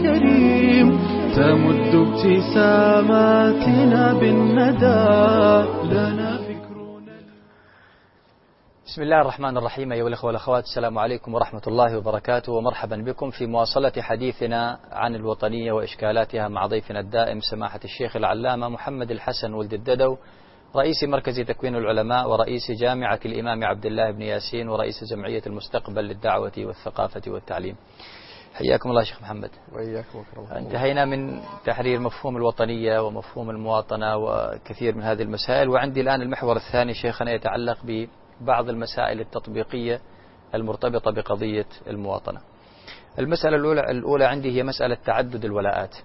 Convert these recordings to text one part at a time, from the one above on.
كريم تمد ابتساماتنا بالندى لنا فكرنا. بسم الله الرحمن الرحيم. أيها الأخوة والأخوات، السلام عليكم ورحمة الله وبركاته، ومرحبا بكم في مواصلة حديثنا عن الوطنية وإشكالاتها مع ضيفنا الدائم سماحة الشيخ العلامة محمد الحسن ولد الددو، رئيس مركز تكوين العلماء ورئيس جامعة الإمام عبد الله بن ياسين ورئيس جمعية المستقبل للدعوة والثقافة والتعليم. حياكم الله شيخ محمد. وإياكم وكرمكم. انتهينا من تحرير مفهوم الوطنية ومفهوم المواطنة وكثير من هذه المسائل، وعندي الآن المحور الثاني شيخنا يتعلق ببعض المسائل التطبيقية المرتبطة بقضية المواطنة. المسألة الأولى عندي هي مسألة تعدد الولاءات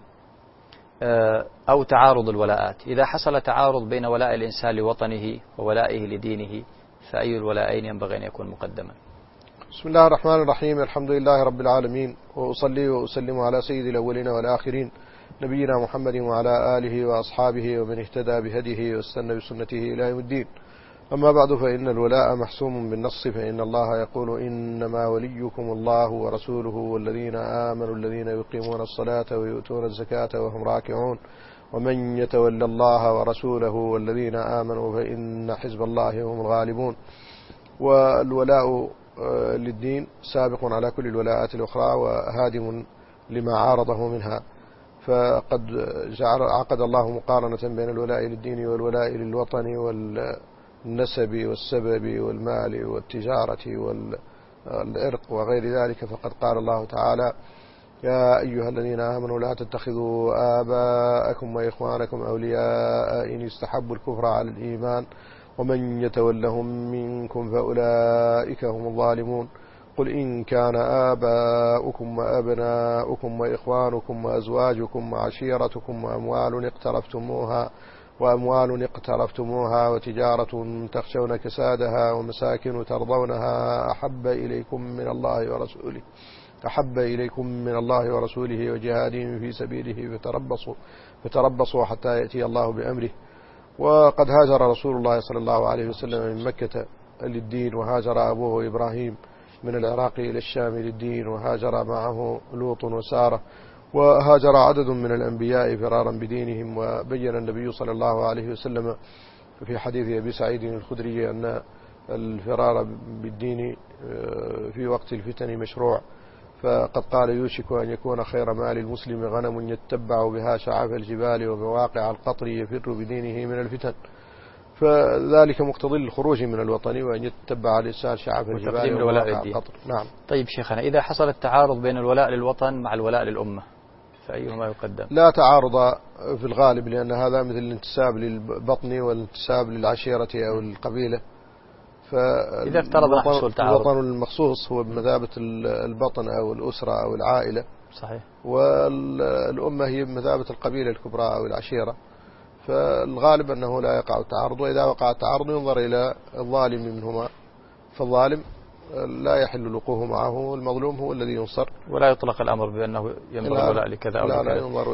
أو تعارض الولاءات. إذا حصل تعارض بين ولاء الإنسان لوطنه وولائه لدينه، فأي الولاءين ينبغي أن يكون مقدما؟ بسم الله الرحمن الرحيم. الحمد لله رب العالمين، وأصلي وأسلم على سيد الأولين والآخرين نبينا محمد وعلى آله وأصحابه ومن اهتدى بهديه واستنى بسنته إلى يوم الدين. أما بعد، فإن الولاء محسوم بالنص، فإن الله يقول إنما وليكم الله ورسوله والذين آمنوا الذين يقيمون الصلاة ويؤتون الزكاة وهم راكعون ومن يتولى الله ورسوله والذين آمنوا فإن حزب الله هم الغالبون. والولاء للدين سابق على كل الولاءات الأخرى وهادم لما عارضه منها، فقد عقد الله مقارنة بين الولاء للدين والولاء للوطن والنسب والسبب والمال والتجارة والإرق وغير ذلك. فقد قال الله تعالى: يا أيها الذين آمنوا لا تتخذوا آباءكم وإخوانكم أولياء إن استحبوا الكفر على الإيمان ومن يتولهم منكم فأولئك هم الظالمون. قل إن كان آباؤكم وأبناؤكم وإخوانكم وأزواجكم وعشيرتكم وأموال اقترفتموها وتجارة تخشون كسادها ومساكن ترضونها أحب إليكم من الله ورسوله وجهاد في سبيله فتربصوا حتى يأتي الله بأمره. وقد هاجر رسول الله صلى الله عليه وسلم من مكة للدين، وهاجر أبوه إبراهيم من العراق إلى الشام للدين، وهاجر معه لوط وسارة، وهاجر عدد من الأنبياء فرارا بدينهم. وبين النبي صلى الله عليه وسلم في حديث أبي سعيد الخدري أن الفرار بالدين في وقت الفتن مشروع، فقد قال: يوشك أن يكون خير مال المسلم غنم يتبع بها شعاب الجبال ومواقع القطر يفر بدينه من الفتن. فذلك مقتضي الخروج من الوطن، وأن يتبع الإنسان شعاب الجبال ومواقع القطر. نعم. طيب شيخنا، إذا حصل التعارض بين الولاء للوطن مع الولاء للأمة، فأيهما يقدم؟ لا تعارض في الغالب، لأن هذا مثل الانتساب للبطن والانتساب للعشيرة أو القبيلة. إذا افترضنا حصول تعارض، الوطن المخصوص هو بمثابة البطن أو الأسرة أو العائلة، صحيح، والأمة هي بمثابة القبيلة الكبرى أو العشيرة، فالغالب أنه لا يقع التعارض. وإذا وقع التعارض ينظر إلى الظالم منهما، فالظالم لا يحل الوقوف معه، والمظلوم هو الذي ينصر، ولا يطلق الأمر بأنه ينبغي الولاء لكذا أو لا لكذا. لا ينظر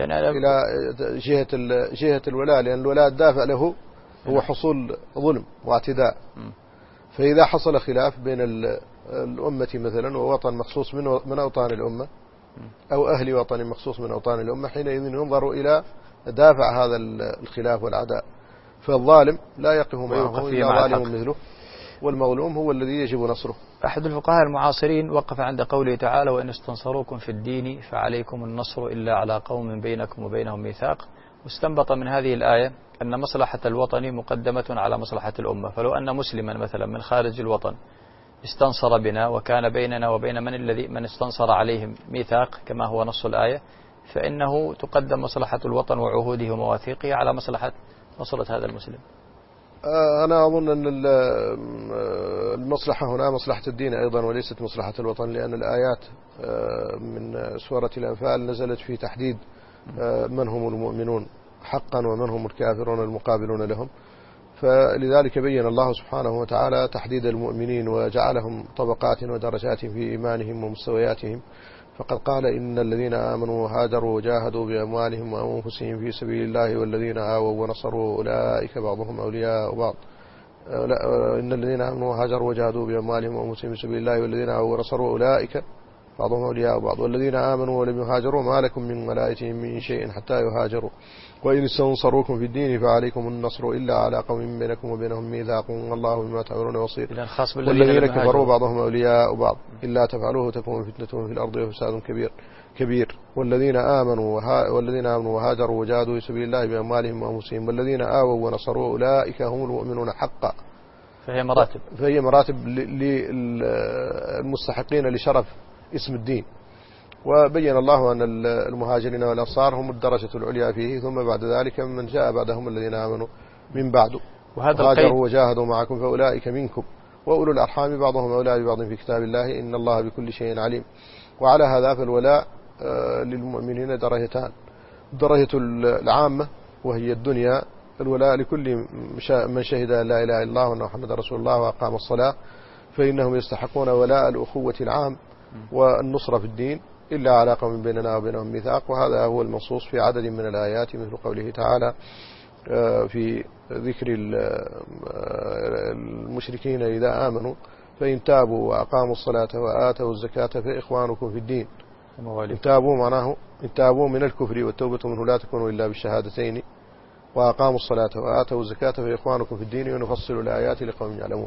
إلى جهة الولاء، لأن الولاء الدافع له هو حصول ظلم واعتداء. فإذا حصل خلاف بين الأمة مثلا ووطن مخصوص من أوطان الأمة، أو أهل وطن مخصوص من أوطان الأمة، حينئذ ينظر إلى دافع هذا الخلاف والعداء، فالظالم لا يقف معه إلا ظالم مثله، والمظلوم هو الذي يجب نصره. أحد الفقهاء المعاصرين وقف عند قوله تعالى: وإن استنصروكم في الدين فعليكم النصر إلا على قوم بينكم وبينهم ميثاق، واستنبط من هذه الآية أن مصلحة الوطن مقدمة على مصلحة الأمة. فلو أن مسلما مثلا من خارج الوطن استنصر بنا وكان بيننا وبين من استنصر عليهم ميثاق كما هو نص الآية، فإنه تقدم مصلحة الوطن وعهوده ومواثيقه على مصلحة نصرة هذا المسلم. أنا أظن أن المصلحة هنا مصلحة الدين أيضا وليست مصلحة الوطن، لأن الآيات من سورة الأنفال نزلت في تحديد من هم المؤمنون حقا ومن هم الكافرون المقابلون لهم، فلذلك بين الله سبحانه وتعالى تحديد المؤمنين وجعلهم طبقات ودرجات في إيمانهم ومستوياتهم. فقد قال: إن الذين آمنوا وهاجروا وجاهدوا بأموالهم وأنفسهم في سبيل الله والذين آووا ونصروا أولئك بعضهم أولياء بعض. إن الذين آمنوا وهاجروا وجاهدوا بأموالهم وأنفسهم في سبيل الله والذين آووا ونصروا أولئك بعضهم أولياء بعض. والذين آمنوا ولم يهاجروا ما لكم من ولايتهم من شيء حتى يهاجروا وإن استنصروكم في الدين فعليكم النصر إلا على قوم بينكم وبينهم ميثاق والله بما تعملون بصير. والذين كفروا بعضهم أولياء بعض إلا تفعلوه تكون فتنة في الأرض وفساد كبير. والذين آمنوا وهاجروا وجاهدوا في سبيل الله بأموالهم وأنفسهم والذين آووا ونصروا أولئك هم المؤمنون حقا. فهي مراتب للمستحقين لشرف اسم الدين. وبين الله أن المهاجرين والأنصار هم الدرجة العليا فيه، ثم بعد ذلك من جاء بعدهم الذين آمنوا من بعد وهاجروا وجاهدوا معكم فأولئك منكم وأولو الأرحام بعضهم أولى ببعض في كتاب الله إن الله بكل شيء عليم. وعلى هذا فالولاء للمؤمنين درجتان: الدرجة العامة وهي الدنيا، الولاء لكل من شهد أن لا إله إلا الله وأن محمدا رسول الله وأقام الصلاة، فإنهم يستحقون ولاء الأخوة العام والنصرة في الدين إلا على قوم بيننا وبينهم ميثاق. وهذا هو المنصوص في عدد من الآيات مثل قوله تعالى في ذكر المشركين إذا آمنوا فإن تابوا وأقاموا الصلاة وآتوا الزكاة فإخوانكم في الدين. إن تابوا معناه إن تابوا من الكفر والتوبة منه لا تكون إلا بالشهادتين وأقاموا الصلاة وآتوا الزكاة فإخوانكم في الدين ونفصل الآيات لقوم يعلمون.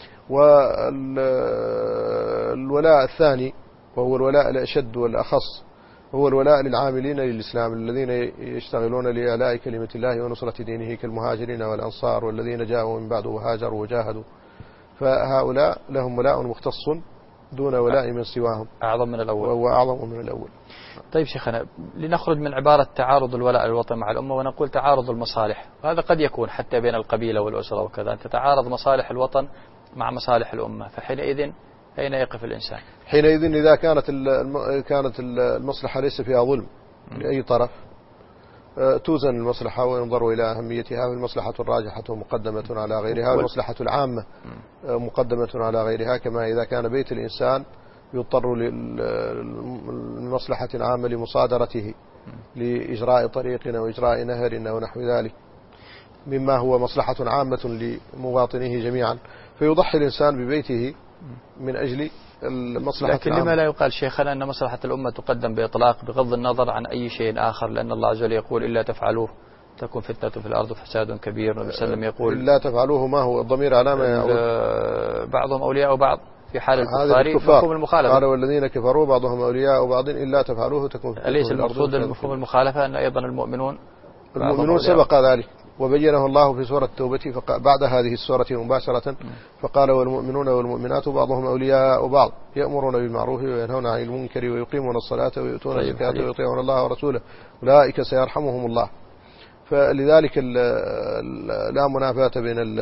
والولاء الثاني وهو الولاء الأشد والأخص هو الولاء للعاملين للإسلام الذين يشتغلون لإعلاء كلمة الله ونصرة دينه كالمهاجرين والأنصار والذين جاءوا من بعد وهاجروا وجاهدوا، فهؤلاء لهم ولاء مختص دون ولاء من سواهم أعظم من الأول وهو أعظم من الأول. طيب شيخنا، لنخرج من عبارة تعارض الولاء للوطن مع الأمة ونقول تعارض المصالح، وهذا قد يكون حتى بين القبيلة والأسرة وكذا، أن تتعارض مصالح الوطن مع مصالح الأمة، فحينئذ أين يقف الإنسان؟ حينئذ إذا كانت المصلحة ليس فيها ظلم لأي طرف توزن المصلحة وينظر إلى أهميتها، والمصلحة الراجحة مقدمة على غيرها، والمصلحة العامة مقدمة على غيرها. كما إذا كان بيت الإنسان يضطر لمصلحة عامة لمصادرته لإجراء طريق أو إجراء نهر أو نحو ذلك مما هو مصلحة عامة لمواطنيه جميعا، فيضحي الإنسان ببيته من أجل المصلحة لكن لما لا يقال شيخنا أن مصلحة الأمة تقدم بإطلاق بغض النظر عن أي شيء آخر، لأن الله عز وجل يقول إلا تفعلوه تكون فتنة في الأرض وفساد كبير، والنبي صلى الله عليه وسلم يقول إلا تفعلوه ما هو الضمير على ما يعود بعضهم أولياء بعض في حال الكفار مفهوم المخالفة. قال والذين كفروا بعضهم أولياء بعض إلا تفعلوه تكون فتنة. أليس المقصود المفهوم المخالفة أن أيضا المؤمنون سبق ذلك وبينه الله في سورة التوبة بعد هذه السورة مباشرة فقال والمؤمنون والمؤمنات بعضهم أولياء بعض يأمرون بالمعروف وينهون عن المنكر ويقيمون الصلاة ويؤتون الزكاة ويطيعون الله ورسوله أولئك سيرحمهم الله. فلذلك لا منافاة بين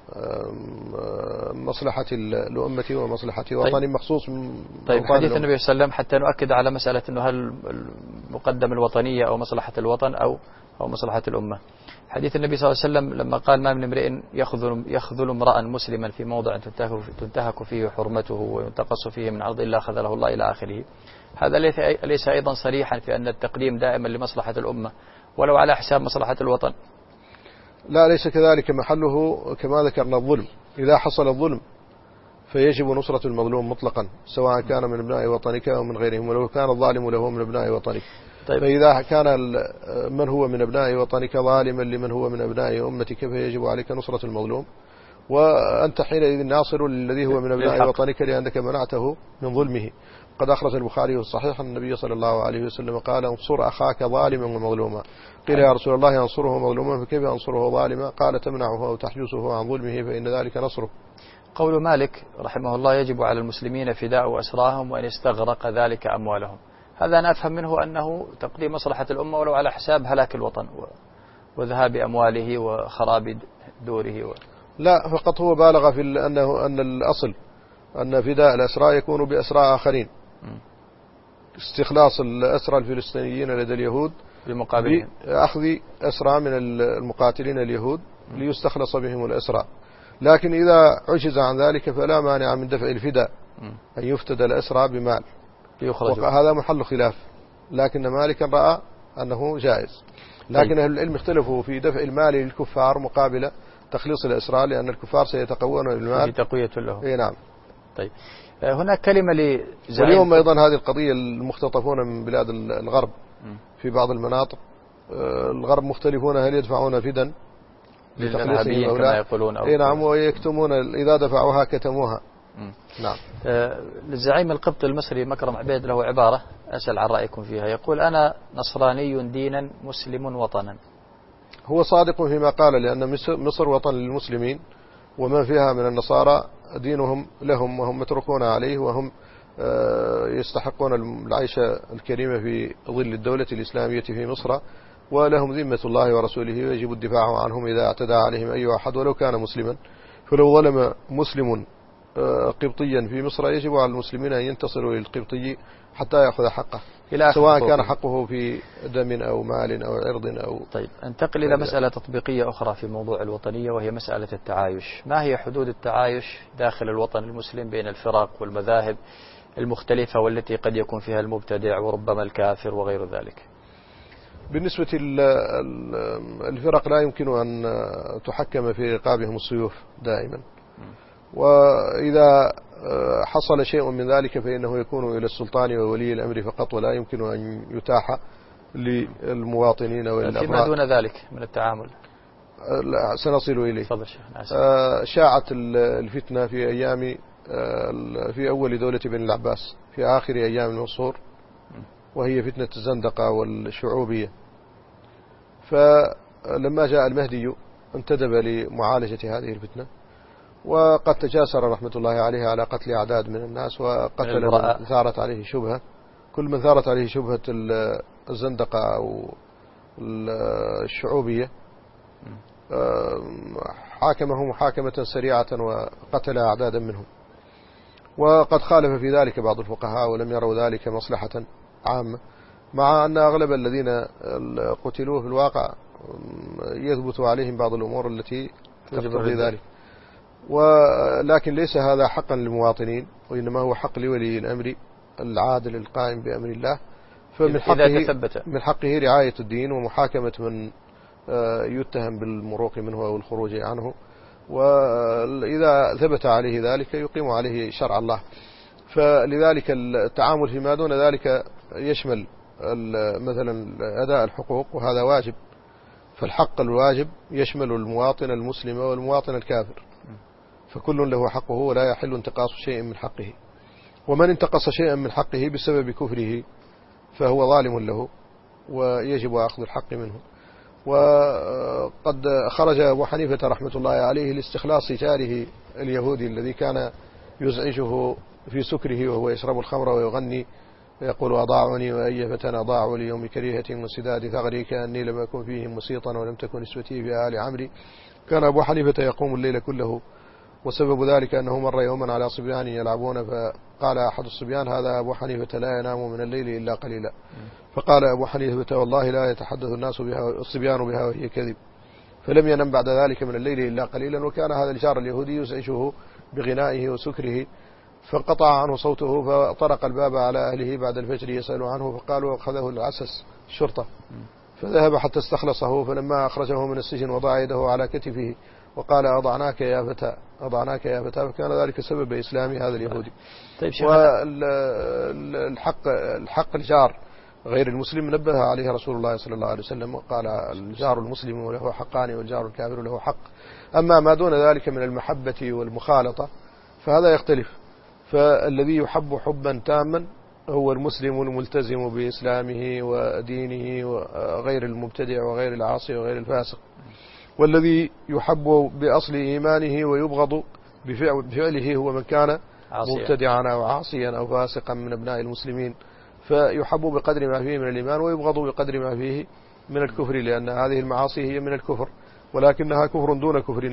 مصلحة الأمة ومصلحة وطن مخصوص. طيب حديث النبي صلى الله عليه وسلم حتى نؤكد على مسألة أنه هل المقدم الوطنية أو مصلحة الوطن أو مصلحة الأمة. حديث النبي صلى الله عليه وسلم لما قال ما من امرئ يخذل امرأ مسلما في موضع تنتهك فيه حرمته وينتقص فيه من عرض إلا خذله الله إلى آخره. هذا ليس أيضا صريحا في أن التقديم دائما لمصلحة الأمة ولو على حساب مصلحة الوطن؟ لا، ليس كذلك. محله كما ذكرنا الظلم. إذا حصل الظلم فيجب نصرة المظلوم مطلقا سواء كان من ابناء وطنك أو من غيرهم، ولو كان الظالم له من ابناء وطنك. طيب. فإذا كان من هو من أبناء وطنك ظالما لمن هو من أبناء أمتك فيجب عليك نصرة المظلوم، وأنت حينئذ ناصر للذي هو من أبناء وطنك لأنك منعته من ظلمه. قد أخرج البخاري في الصحيح النبي صلى الله عليه وسلم قال انصر أخاك ظالما ومظلوما. قيل يا رسول الله أنصره مظلوما فكيف أنصره ظالما؟ قال تمنعه أو تحجزه عن ظلمه فإن ذلك نصره. قول مالك رحمه الله يجب على المسلمين فداء أسراهم وإن استغرق ذلك أموالهم، هذا أنا أفهم منه أنه تقديم مصلحة الأمة ولو على حساب هلاك الوطن وذهاب أمواله وخراب دوره لا، فقط هو بالغ في أن الأصل أن فداء الأسرى يكون بأسرى آخرين، استخلاص الأسرى الفلسطينيين لدى اليهود بمقابل أخذ أسرى من المقاتلين اليهود ليستخلص بهم الأسرى. لكن إذا عجز عن ذلك فلا مانع من دفع الفداء أن يفتدى الأسرى بمال، وهذا محل خلاف، لكن مالك رأى أنه جائز. لكن أهل العلم اختلفوا في دفع المال للكفار مقابل تخليص الأسرى، لأن الكفار سيتقوون بالمال في تقوية لهم. نعم. طيب هناك كلمة لزعيم. واليوم أيضا هذه القضية المختطفون من بلاد الغرب في بعض المناطق، الغرب مختلفون هل يدفعون فدا للإرهابيين كما يقولون أي نعم، ويكتمون إذا دفعوها كتموها. نعم. الزعيم القبطي المصري مكرم عبيد له عبارة أسأل عن رأيكم فيها، يقول: أنا نصراني دينا مسلم وطنا. هو صادق فيما قال، لأن مصر وطن للمسلمين، ومن فيها من النصارى دينهم لهم وهم متركون عليه، وهم يستحقون العيش الكريم في ظل الدولة الإسلامية في مصر، ولهم ذمة الله ورسوله، ويجب الدفاع عنهم إذا اعتدى عليهم أي أحد ولو كان مسلما. فلو ظلم مسلم قبطيا في مصر يجب على المسلمين أن ينتصروا للقبطي حتى يأخذ حقه، سواء كان حقه في دم أو مال أو عرض أو. طيب، انتقل إلى مسألة تطبيقية أخرى في موضوع الوطنية، وهي مسألة التعايش. ما هي حدود التعايش داخل الوطن المسلم بين الفرق والمذاهب المختلفة، والتي قد يكون فيها المبتدع وربما الكافر وغير ذلك؟ بالنسبة للفرق لا يمكن أن تحكم في رقابهم السيوف دائما، وإذا حصل شيء من ذلك فإنه يكون إلى السلطان وولي الأمر فقط، ولا يمكن أن يتاح للمواطنين والأفراد. فيما دون ذلك من التعامل سنصل إليه. شاعت الفتنة في أيام في أول دولة بني العباس في آخر أيام العصور، وهي فتنة الزندقة والشعوبية. فلما جاء المهدي انتدب لمعالجة هذه الفتنة، وقد تجاسر رحمة الله عليه على قتل أعداد من الناس، وقتل من ثارت عليه شبهة. كل من ثارت عليه شبهة الزندقة أو الشعوبية حاكمه محاكمة سريعة وقتل أعدادا منهم. وقد خالف في ذلك بعض الفقهاء ولم يروا ذلك مصلحة عامة، مع أن أغلب الذين قتلوا في الواقع يثبت عليهم بعض الأمور التي تقتضي ذلك. ولكن ليس هذا حقا للمواطنين، وإنما هو حق لولي الأمر العادل القائم بأمر الله. فمن حقه رعاية الدين ومحاكمة من يتهم بالمروق منه أو الخروج عنه، وإذا ثبت عليه ذلك يقيم عليه شرع الله. فلذلك التعامل فيما دون ذلك يشمل مثلا أداء الحقوق، وهذا واجب. فالحق الواجب يشمل المواطن المسلم والمواطن الكافر، فكل له حقه ولا يحل انتقاص شيء من حقه. ومن انتقص شيئا من حقه بسبب كفره فهو ظالم له، ويجب أخذ الحق منه. وقد خرج أبو حنيفة رحمة الله عليه لاستخلاص جاره اليهودي الذي كان يزعجه في سكره وهو يشرب الخمر ويغني يقول: أضاعوني وأي فتى أضاعوا ليوم كريهة وانسداد ثغري، كأني لم أكن فيهم مسيطا ولم تكن نسوتي في آل عمري. كان أبو حنيفة يقوم الليل كله، وسبب ذلك أنه مر يوما على صبيان يلعبون، فقال أحد الصبيان: هذا أبو حنيفة لا ينام من الليل إلا قليلا. فقال أبو حنيفة: والله لا يتحدث الناس بها الصبيان بها وهي كذب. فلم ينم بعد ذلك من الليل إلا قليلا. وكان هذا الجار اليهودي يزعجه بغنائه وسكره، فانقطع عنه صوته، فطرق الباب على أهله بعد الفجر يسأل عنه، فقالوا: أخذه العسس الشرطة. فذهب حتى استخلصه، فلما أخرجه من السجن وضع يده على كتفه وقال: أضعناك يا فتى، أضعناك يا فتى. فكان ذلك سبب إسلام هذا اليهودي. طيب، والحق الجار غير المسلم نبه عليه رسول الله صلى الله عليه وسلم، وقال: الجار المسلم له حقان والجار الكافر له حق. أما ما دون ذلك من المحبة والمخالطة فهذا يختلف. فالذي يحب حبا تاما هو المسلم الملتزم بإسلامه ودينه وغير المبتدع وغير العاصي وغير الفاسق. والذي يحب بأصل إيمانه ويبغض بفعله هو من كان مبتدعا أو عاصيا أو فاسقا من أبناء المسلمين، فيحب بقدر ما فيه من الإيمان ويبغض بقدر ما فيه من الكفر، لأن هذه المعاصي هي من الكفر، ولكنها كفر دون كفر.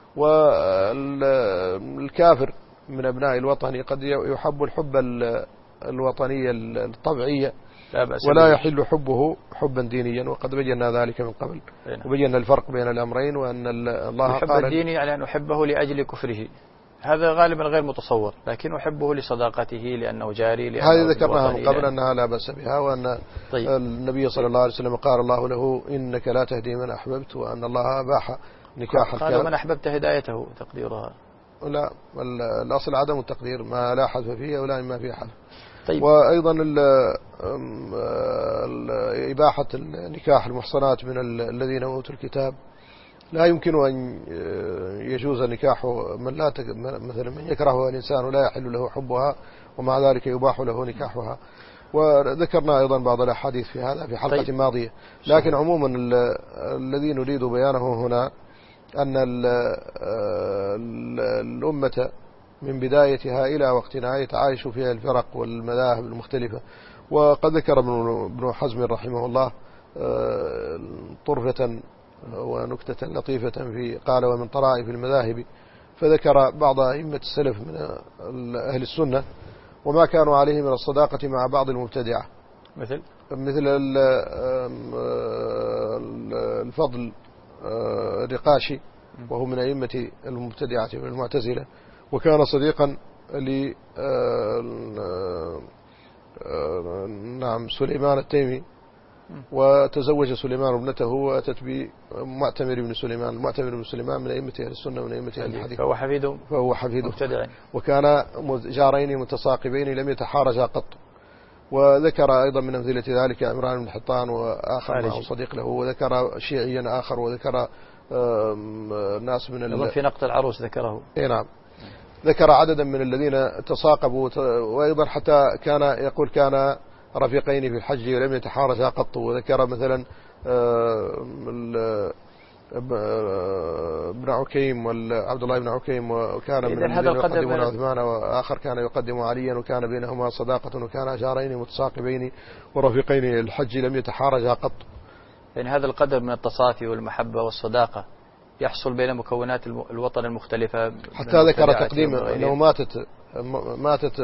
والكافر من أبناء الوطن قد يحب الحب الوطني الطبيعية، ولا يحل حبه حبا دينيا، وقد بينا ذلك من قبل، وبينا الفرق بين الأمرين، وأن الله الحب الديني يعني أن أحبه لأجل كفره، هذا غالبا غير متصور، لكن أحبه لصداقته لأنه جاري. هذه ذكرناها من قبل أنها لا بأس بها، وأن النبي صلى الله عليه وسلم قال الله له: إنك لا تهدي من أحببت، وأن الله أباح نكاح الكافر. قال: من أحببت هدايته تقديرها. لا، الأصل عدم التقدير، ما لا حذف فيه ولا ما فيه حذف. طيب. وأيضا إباحة نكاح المحصنات من الذين أوتوا الكتاب، لا يمكن أن يجوز نكاحه من لا مثلا من يكرهها الإنسان ولا يحل له حبها، ومع ذلك يباح له نكاحها. وذكرنا أيضا بعض الأحاديث في هذا في حلقة طيب. ماضية. لكن عموما الذي نريد بيانه هنا أن الأمة من بدايتها إلى وقتنا يتعايش فيها الفرق والمذاهب المختلفة. وقد ذكر ابن حزم رحمه الله طرفة ونكتة لطيفة في قال ومن طرائف المذاهب، فذكر بعض أئمة السلف من أهل السنة وما كانوا عليه من الصداقة مع بعض المبتدعة، مثل الفضل الرقاشي، وهو من أئمة المبتدعة من المعتزلة، وكان صديقا سليمان التيمي، وتزوج سليمان ابنته وأتت بمعتمر بن سليمان. المعتمر بن سليمان من أئمة أهل السنة ومن أئمة أهل الحديث، فهو حفيده مبتدع، وكان جارين متساقبين لم يتحارجا قط. وذكر أيضا من أمثلة ذلك عمران بن حطان وآخر معه صديق له، وذكر شيعيا آخر، وذكر ناس من في نقد العروس ذكره. نعم، ذكر عددا من الذين تساقبوا. وأيضا حتى كان يقول كان رفيقين في الحج ولم يتحارجا قط. وذكر مثلا ابن عكيم وعبد الله بن عكيم، وكان من الذين يقدمون عثمان، وآخر كان يقدم عليا، وكان بينهما صداقة، وكان جارين متساقبين ورفيقين الحج لم يتحارجا قط. يعني هذا القدر من التصافي والمحبة والصداقة يحصل بين مكونات الوطن المختلفة. حتى ذكر تقديم أنه ماتت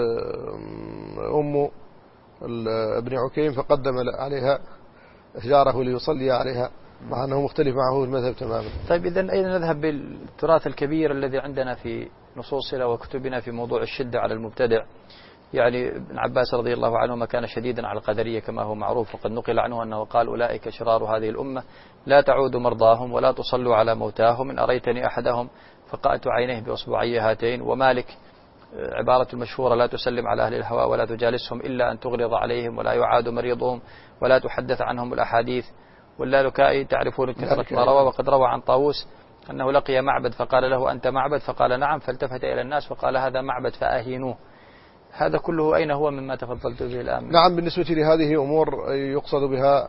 أم ابن عكيم فقدم عليها جاره ليصلي عليها، مع أنه مختلف معه المذهب تماما. طيب، إذن أين نذهب بالتراث الكبير الذي عندنا في نصوصنا وكتبنا في موضوع الشدة على المبتدع؟ يعني ابن عباس رضي الله عنهما كان شديدا على القدرية كما هو معروف، وقد نقل عنه أنه قال أولئك شرار هذه الأمة، لا تعودوا مرضاهم ولا تصلوا على موتاهم، إن أريتني أحدهم فقأت عينيه بأصبعي هاتين. ومالك عبارة المشهورة لا تسلم على أهل الهواء ولا تجالسهم إلا أن تغرض عليهم ولا يعاد مريضهم ولا تحدث عنهم الأحاديث. واللالكائي تعرفون كثرة ما روى، وقد روى عن طاووس أنه لقي معبد فقال له أنت معبد؟ فقال نعم، فالتفت إلى الناس فقال هذا معبد فأهينوه. هذا كله أين هو مما تفضلت به الآن؟ نعم، بالنسبة لهذه أمور يقصد بها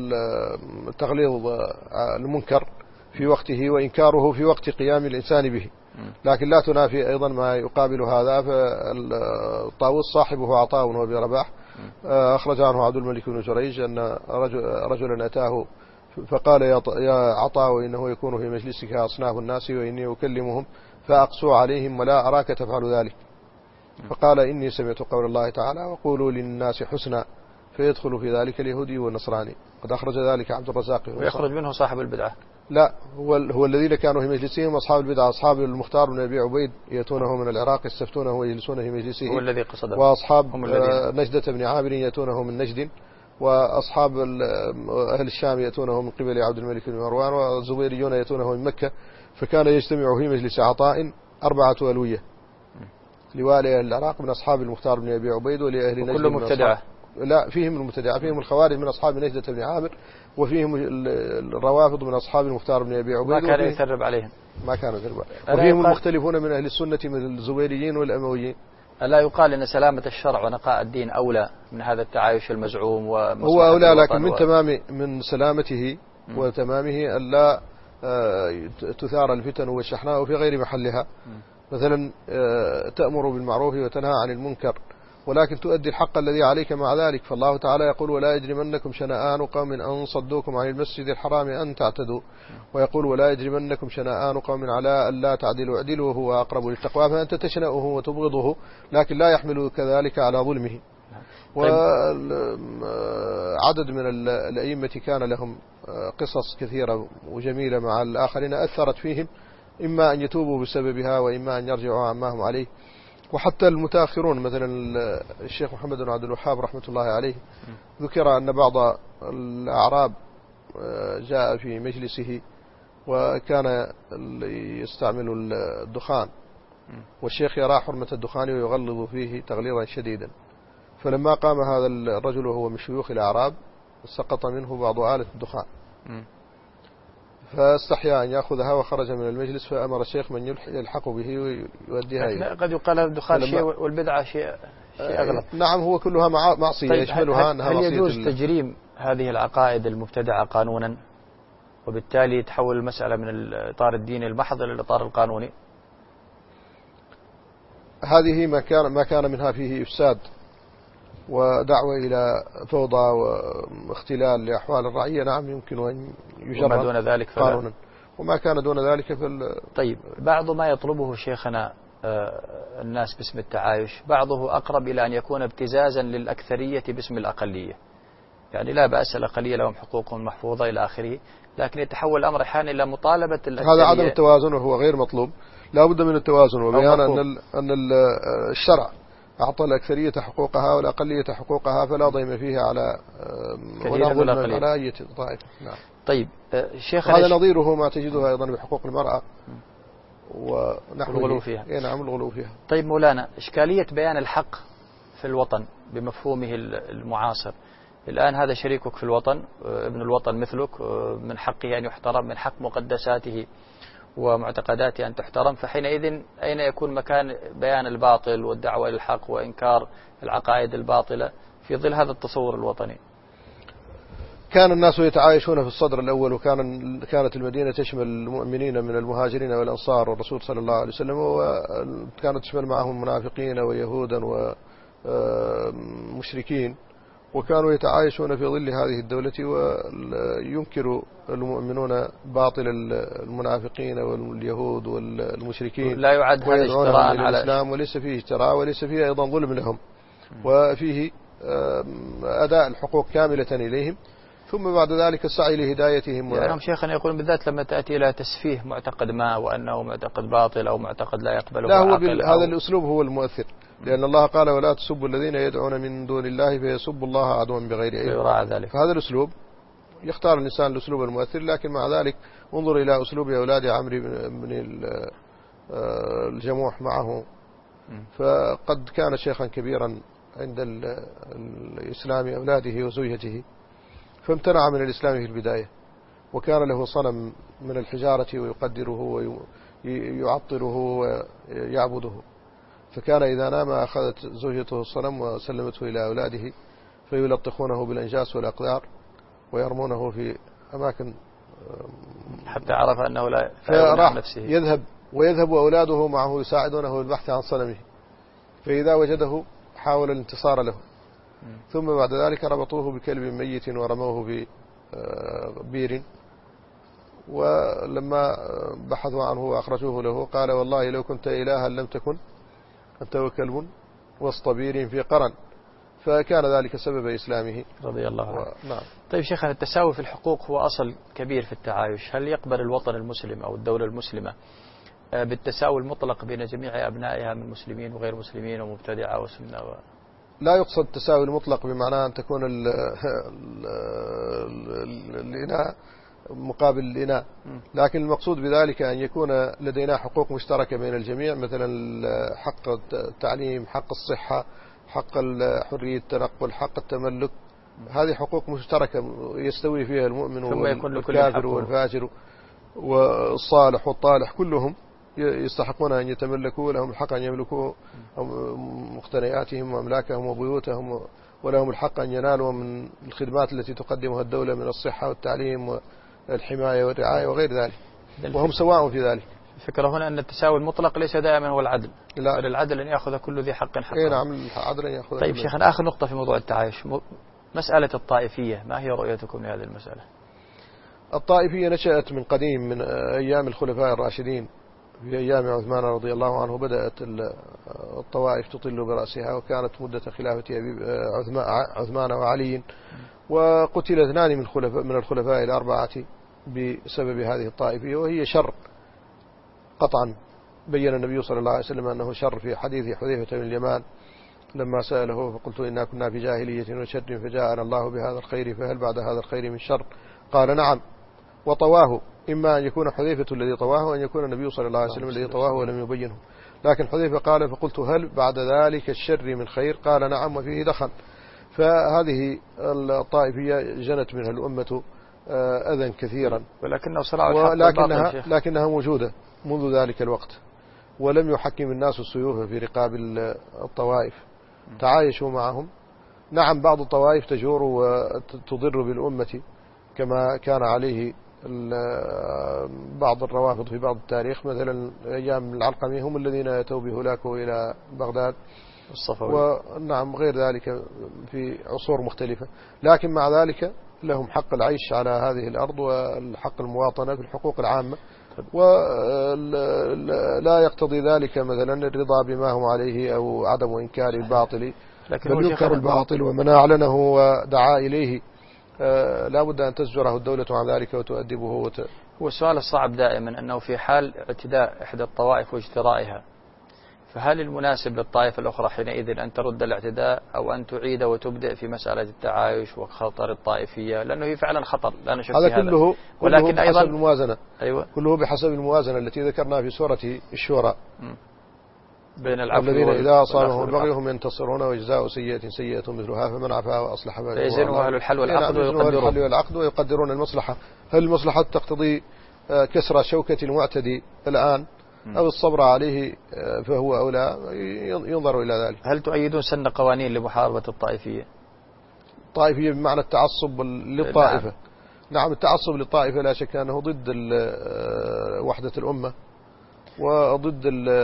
التغليظ المنكر في وقته وإنكاره في وقت قيام الإنسان به، لكن لا تنافي أيضا ما يقابل هذا. فالطاووس صاحبه عطاء بن أبي رباح أخرج عنه عبد الملك بن جريج أن رجلا أتاه فقال يا عطاء إنه يكون في مجلسك أصناف الناس وإني أكلمهم فأقسو عليهم ولا أراك تفعل ذلك. فقال إني سمعت قول الله تعالى وقولوا للناس حسنا، فيدخل في ذلك اليهودي والنصراني. قد أخرج ذلك عبد الرزاق. ويخرج منه صاحب البدعة؟ لا، هو الذين كانوا في مجلسهم أصحاب البدعة، أصحاب المختار بن أبي عبيد يأتونه من العراق يستفتونه ويجلسون في مجلسه، هو الذي قصده. وأصحاب نجدة بن عامر يأتونه من نجد، وأصحاب أهل الشام يأتونه من قبل عبد الملك بن مروان، والزبيريون يأتونه من مكة. فكان يجتمع في مجلس عطاء 4 ألوية، لوالي العراق من أصحاب المختار بن أبي عبيد، ولأهل نجد كل مبتدعة. لا، فيهم المبتدعة، فيهم الخوارج من أصحاب نجدة بن عامر، وفيهم الروافض من أصحاب المختار بن أبي عبيد. ما كان يثرب عليهم، ما كانوا يثرب. وفيهم المختلفون من أهل السنة من الزبيريين والأمويين. ألا يقال أن سلامة الشرع ونقاء الدين أولى من هذا التعايش المزعوم؟ هو أولى، لكن من سلامته وتمامه ألا تثار الفتن والشحناء في غير محلها. مثلا تأمر بالمعروف وتنهى عن المنكر، ولكن تؤدي الحق الذي عليك مع ذلك. فالله تعالى يقول ولا يجرمنكم شنآن قوم أن صدوكم عن المسجد الحرام أن تعتدوا، ويقول ولا يجرمنكم شنآن قوم على ألا تعدلوا اعدلوا وهو أقرب للتقوى، فأنت تشنأه وتبغضه لكن لا يحمل كذلك على ظلمه. وعدد من الأئمة كان لهم قصص كثيرة وجميلة مع الآخرين أثرت فيهم، إما أن يتوبوا بسببها وإما أن يرجعوا عما هم عليه. وحتى المتأخرون مثلا الشيخ محمد بن عبد الوهاب رحمة الله عليه ذكر أن بعض الأعراب جاء في مجلسه وكان يستعمل الدخان والشيخ يرى حرمة الدخان ويغلظ فيه تغليظا شديدا. فلما قام هذا الرجل وهو من شيوخ الأعراب سقط منه بعض آلة الدخان، فاستحيا أن يأخذها وخرج من المجلس، فأمر الشيخ من يلحق به ويؤديها إليه. قد يقال الدخان شيء والبدعة شيء أغلب. نعم، هو كلها معصية. طيب يشملها أنها هل معصية. يجوز تجريم هذه العقائد المبتدعة قانونا، وبالتالي تحول المسألة من الإطار الديني المحض إلى الإطار القانوني؟ هذه ما كان منها فيه إفساد ودعوة إلى فوضى واختلال لأحوال الرعية، نعم يمكن أن يجرم. وما دون ذلك قانونا، وما كان دون ذلك طيب، بعض ما يطلبه شيخنا الناس باسم التعايش، بعضه أقرب إلى أن يكون ابتزازا للأكثرية باسم الأقلية، يعني لا بأس الأقلية لهم حقوقهم محفوظة إلى آخره، لكن يتحول الأمر أحيانا إلى مطالبة الأكثرية. هذا عدم التوازن وهو غير مطلوب. لا بد من التوازن وبيان أن الشرع أعطى الأكثرية حقوقها والأقلية حقوقها، فلا ضيم فيها على ولا ظلم على أي طائفة. نعم. طيب شيخ، هذا نظيره ما تجده أيضا بحقوق المرأة ونحو الغلو فيها. نعم، الغلو فيها. طيب مولانا، إشكالية بيان الحق في الوطن بمفهومه المعاصر، الآن هذا شريكك في الوطن، ابن الوطن مثلك، من حقه أن يحترم، من حق مقدساته ومعتقداته أن تحترم، فحينئذ أين يكون مكان بيان الباطل والدعوة للحق وإنكار العقائد الباطلة في ظل هذا التصور الوطني؟ كان الناس يتعايشون في الصدر الأول، كانت المدينة تشمل المؤمنين من المهاجرين والأنصار والرسول صلى الله عليه وسلم، وكانت تشمل معهم منافقين ويهودا ومشركين، وكانوا يتعايشون في ظل هذه الدولة، وينكر المؤمنون باطل المنافقين واليهود والمشركين. لا يعد هذا اجتراء على الإسلام، وليس فيه اجتراء، وليس فيه أيضا ظلم لهم، وفيه أداء الحقوق كاملة إليهم، ثم بعد ذلك السعي لهدايتهم. يعني شيخنا يقولون بالذات لما تأتي إلى تسفيه معتقد ما وأنه معتقد باطل أو معتقد لا يقبله لا، هو هذا الأسلوب هو المؤثر، لأن الله قال ولا تسبوا الذين يدعون من دون الله فيسبوا الله عدوا بغير علم. فهذا الأسلوب يختار الإنسان الأسلوب المؤثر، لكن مع ذلك انظر إلى أسلوب أولاد عمرو بن الجموح معه، فقد كان شيخا كبيرا عند الإسلام أولاده وزوجته، فامتنع من الإسلام في البداية، وكان له صنم من الحجارة ويقدره ويعطره ويعبده، فكان إذا نام أخذت زوجته الصنم وسلمته إلى أولاده فيلطخونه بالأنجاس والأقدار ويرمونه في أماكن حتى عرف أنه لا يعلم نفسه. يذهب أولاده معه يساعدونه بالبحث عن صنمه، فإذا وجده حاول الانتصار له، ثم بعد ذلك ربطوه بكلب ميت ورموه في بير، ولما بحثوا عنه وأخرجوه له قال والله لو كنت إلها لم تكن أنت وكلب وسط بير في قرن، فكان ذلك سبب إسلامه رضي الله عنه. نعم. طيب شيخنا، التساوي في الحقوق هو أصل كبير في التعايش، هل يقبل الوطن المسلم أو الدولة المسلمة بالتساوي المطلق بين جميع أبنائها من مسلمين وغير مسلمين ومبتدعة وسنة لا يقصد التساوي المطلق بمعنى أن تكون الإناء مقابل الإناء، لكن المقصود بذلك أن يكون لدينا حقوق مشتركة بين الجميع، مثلا حق التعليم، حق الصحة، حق حرية التنقل، حق التملك، هذه حقوق مشتركة يستوي فيها المؤمن والكافر والفاجر والصالح والطالح، كلهم يستحقون أن يتملكوا، لهم الحق أن يملكوا مقتنياتهم وأملاكهم وبيوتهم، ولهم الحق أن ينالوا من الخدمات التي تقدمها الدولة من الصحة والتعليم والحماية والرعاية وغير ذلك، وهم سواء في ذلك. الفكرة هنا أن التساوي المطلق ليس دائما هو العدل، لا، بل العدل أن يأخذ كل ذي حق حقه. نعم، العدل أن يأخذ. طيب شيخنا، آخر نقطة في موضوع التعايش، مسألة الطائفية، ما هي رؤيتكم لهذه المسألة؟ الطائفية نشأت من قديم، من أيام الخلفاء الراشدين، في أيام عثمان رضي الله عنه بدأت الطوائف تطل برأسها، وكانت مدة خلافة عثمان وعلي، وقتل اثنان من الخلفاء الأربعة بسبب هذه الطائفية، وهي شر قطعا. بين النبي صلى الله عليه وسلم أنه شر في حديث حذيفة بن اليمان لما سأله فقلت إنا كنا في جاهلية وشر فجاءنا الله بهذا الخير فهل بعد هذا الخير من شر؟ قال نعم، وطواه، إما أن يكون حذيفة الذي طواه وأن يكون النبي صلى الله عليه وسلم الذي طواه ولم يبينه. لكن حذيفة قال فقلت هل بعد ذلك الشر من خير؟ قال نعم وفيه دخل. فهذه الطائفية جنت منها الأمة أذى كثيرا، ولكنه صراع الحق لكنها موجودة منذ ذلك الوقت، ولم يحكم الناس السيوف في رقاب الطوائف، تعايشوا معهم. نعم بعض الطوائف تجور وتضر بالأمة كما كان عليه بعض الروافض في بعض التاريخ، مثلا أيام العلقمي هم الذين أتوا بهلاكه إلى بغداد، ونعم غير ذلك في عصور مختلفة. لكن مع ذلك لهم حق العيش على هذه الأرض والحق المواطنة بالحقوق العامة، ولا يقتضي ذلك مثلا الرضا بما هم عليه أو عدم إنكار الباطل، بل ينكر الباطل ومن أعلنه ودعا إليه لا بد أن تزجره الدولة عن ذلك وتؤدبه والسؤال الصعب دائما أنه في حال اعتداء إحدى الطوائف واجترائها، فهل المناسب للطائفة الأخرى حينئذ أن ترد الاعتداء أو أن تعيد وتبدأ في مسألة التعايش وخطر الطائفية؟ لأنه هي فعلا خطر لا نشك في هذا، كله ولكن بحسب أيضا الموازنة. أيوة. كله بحسب الموازنة التي ذكرنا في سورة الشورى بين العفو الذين إذا أصابهم بغي هم ينتصرون وجزاء سيئة سيئة مثلها فمن عفا وأصلح فيزنوا أهل الحل والعقد ويقدرون المصلحة. هل المصلحة تقتضي كسر شوكة المعتدي الآن أو الصبر عليه فهو أولى؟ ينظر إلى ذلك. هل تؤيدون سن قوانين لمحاربة الطائفية؟ الطائفية بمعنى التعصب للطائفة. نعم التعصب للطائفة لا شك أنه ضد وحدة الأمة وضد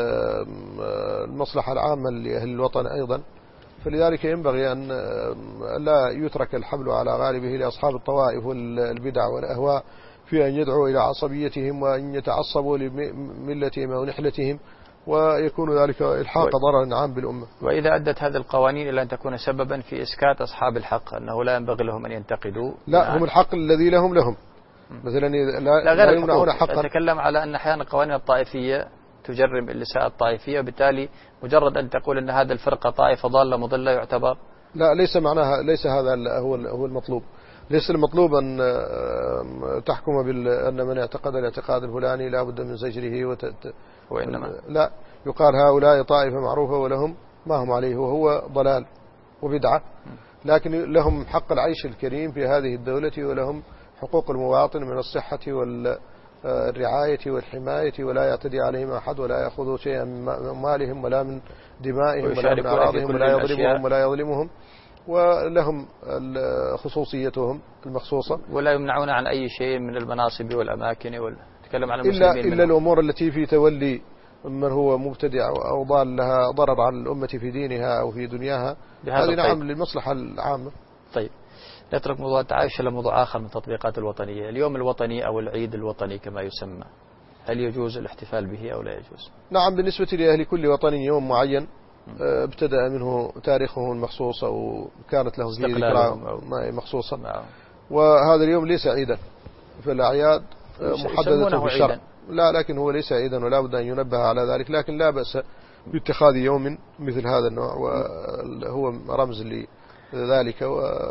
المصلحة العامة لأهل الوطن أيضا، فلذلك ينبغي أن لا يترك الحبل على غالبه لأصحاب الطوائف والبدع والأهواء في أن يدعوا إلى عصبيتهم وأن يتعصبوا لملتهم أو نحلتهم، ويكون ذلك إلحاق ضرر عام بالأمة. وإذا أدت هذه القوانين إلى أن تكون سببا في إسكات أصحاب الحق أنه لا ينبغي لهم أن ينتقدوا، لا هم الحق الذي لهم مثلا لا يمنعون حقا. أتكلم على أن أحيانا القوانين الطائفية تجرم الإساءة الطائفية، وبالتالي مجرد أن تقول أن هذا الفرقة طائفة ضالة مضلة يعتبر. لا ليس معناها، ليس هذا هو المطلوب. ليس المطلوب أن تحكم أن من اعتقد الاعتقاد الفلاني لا بد من زجره وإنما لا يقال هؤلاء طائفة معروفة ولهم ما هم عليه وهو ضلال وبدعة، لكن لهم حق العيش الكريم في هذه الدولة، ولهم حقوق المواطن من الصحة والرعاية والحماية، ولا يعتدي عليهم أحد ولا يأخذ شيئا من أموالهم ولا من دمائهم ولا من أعراضهم ولا يضربهم ولا يظلمهم، ولهم خصوصيتهم المخصوصة، ولا يمنعون عن أي شيء من المناصب والأماكن تكلم عن المسلمين إلا الأمور التي في تولي من هو مبتدع أو ضال لها ضرر على الأمة في دينها أو في دنياها، هذه نعم للمصلحة العامة. طيب نترك موضوع التعايش إلى موضوع آخر من التطبيقات الوطنية. اليوم الوطني أو العيد الوطني كما يسمى، هل يجوز الاحتفال به أو لا يجوز؟ نعم بالنسبة لأهل كل وطن يوم معين ابتدأ منه تاريخه المخصوص أو كانت له ذكرى مخصوصة، وهذا اليوم ليس عيدا، فالأعياد محددة بالشرع، لا لكن هو ليس عيدا ولا بد أن ينبه على ذلك، لكن لا بأس باتخاذ يوم مثل هذا النوع وهو رمز لذلك.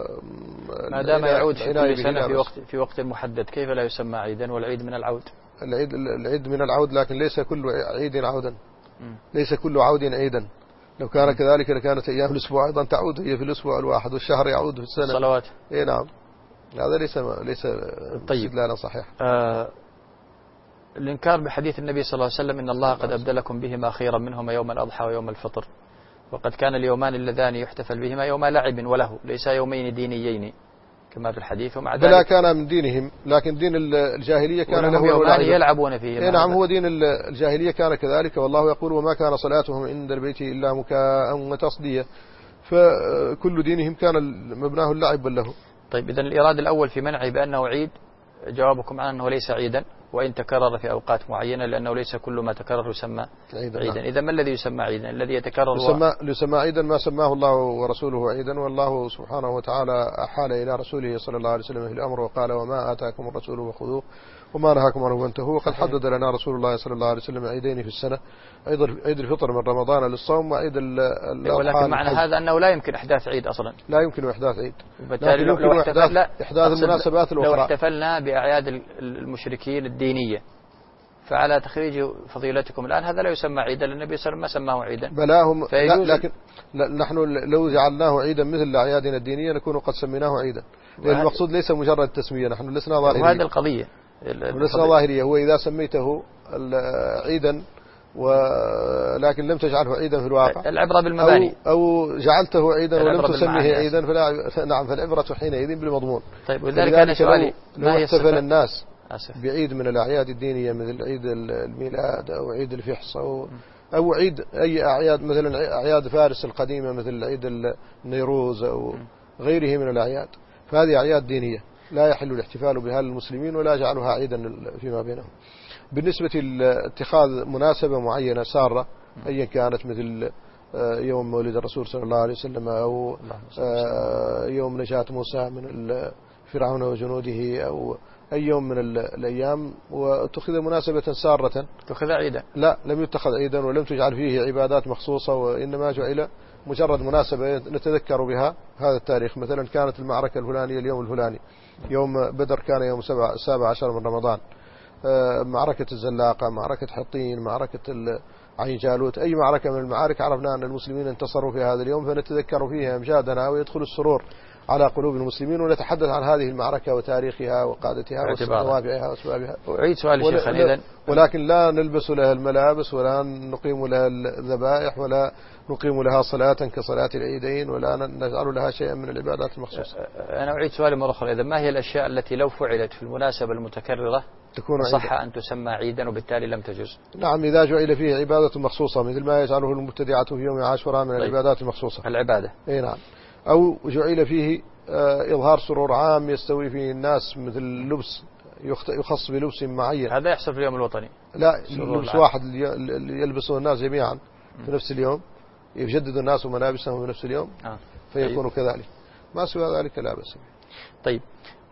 ما دام يعود في كل سنة في وقت محدد كيف لا يسمى عيدا؟ والعيد من العود. العيد من العود، لكن ليس كل عيد عودا، ليس كل عود عيدا. لو كان كذلك لكانت أيام الأسبوع أيضا تعود هي في الأسبوع الواحد والشهر يعود في السنة. الصلوات. إيه نعم، هذا ليس طيب. استدلالا صحيح. الإنكار بحديث النبي صلى الله عليه وسلم إن الله قد أبدلكم بهما خيرا منهما يوم الأضحى ويوم الفطر، وقد كان اليومان اللذان يحتفل بهما يوم لعب وله، ليس يومين دينيين كما في الحديث. ومع ذلك بلا كان من دينهم، لكن دين الجاهلية كان له يومان يلعبون فيه. نعم هو دين الجاهلية كان كذلك، والله يقول وما كان صلاتهم عند البيت إلا مكاء وتصدية، فكل دينهم كان مبناه اللعب واللهو. طيب إذن الإرادة الأول في منعه بأنه عيد، جوابكم عنه أنه ليس عيدا وإن تكرر في أوقات معينة، لأنه ليس كل ما تكرر يسمى عيدا. إذا ما الذي يسمى عيدا؟ الذي يتكرر يسمى عيدا ما سماه الله ورسوله عيدا، والله سبحانه وتعالى أحال إلى رسوله صلى الله عليه وسلم في الأمر وقال وما آتاكم الرسول فخذوه وما نهاكم عنه فانتهوا. وقد حدد لنا رسول الله صلى الله عليه وسلم عيدين في السنة، عيد الفطر من رمضان للصوم وعيد الأضحى. ولكن معنى هذا أنه لا يمكن إحداث عيد أصلا، لا يمكن إحداث عيد، وبالتالي لو إحداث المناسبات الأخرى. لو احتفلنا بأعياد المشركين الدينية فعلى تخريج فضيلتكم الآن هذا لا يسمى عيدا، لأن النبي صلى الله عليه وسلم ما سماه عيدا. بلاهم لكن نحن لو جعلناه عيدا مثل أعيادنا الدينية نكون قد سميناه عيدا، لأن المقصود ليس مجرد تسمية، نحن لسنا ظاهرية. وهذه القضية لسنا ظاهرية، هو إذا سميته عيدا ولكن لم تجعله عيدا في الواقع، العبرة بالمباني، أو جعلته عيدا ولم تسميه عيدا، نعم، فالعبرة حينئذ بالمضمون. طيب، ولذلك كان سؤالي لو احتفل الناس بعيد من الأعياد الدينية مثل عيد الميلاد أو عيد الفحص أو عيد أي أعياد، مثلا أعياد فارس القديمة مثل عيد النيروز أو غيره من الأعياد، فهذه أعياد دينية لا يحل الاحتفال بها للمسلمين ولا جعلها عيدا فيما بينهم. بالنسبة لاتخاذ مناسبة معينة سارة أيا كانت، مثل يوم مولد الرسول صلى الله عليه وسلم أو يوم نجاة موسى من فرعون وجنوده أو أي يوم من الأيام، واتخذ مناسبة سارة اتخذ عيدا، لا، لم يتخذ عيدا ولم تجعل فيه عبادات مخصوصة، وإنما جعل مجرد مناسبة نتذكر بها هذا التاريخ. مثلا كانت المعركة الفلانية اليوم الفلاني، يوم بدر كان يوم 17 من رمضان، معركة الزلاقة، معركة حطين، معركة عين جالوت، أي معركة من المعارك عرفنا أن المسلمين انتصروا في هذا اليوم، فنتذكر فيها أمجادنا ويدخل السرور على قلوب المسلمين، ونتحدث عن هذه المعركة وتاريخها وقادتها وتوابعها وأسبابها. أعيد سؤالي شيخا إذن، ولكن لا نلبس لها الملابس ولا نقيم لها الذبائح ولا نقيم لها صلاة كصلاة العيدين ولا نجعل لها شيئا من العبادات المخصوصة. أنا أعيد سؤالي مرة أخرى، إذن ما هي الأشياء التي لو فعلت في المناسبة المتكررة تكون صح أن تسمى عيدا وبالتالي لم تجوز؟ نعم، إذا جعل فيه عبادة مخصوصة مثل ما يجعله المبتدعة في يوم عاشوراء من العبادات المخصوصة، العبادة، أي نعم، أو جعل فيه إظهار سرور عام يستوي فيه الناس، مثل اللبس يخص بلبس معين، هذا يحصل في اليوم الوطني، لا، لبس واحد يلبسه الناس جميعا في نفس اليوم، يجدد الناس ملابسهم في نفس اليوم، فيكون كذلك، ما سوى ذلك لا بأس به. طيب،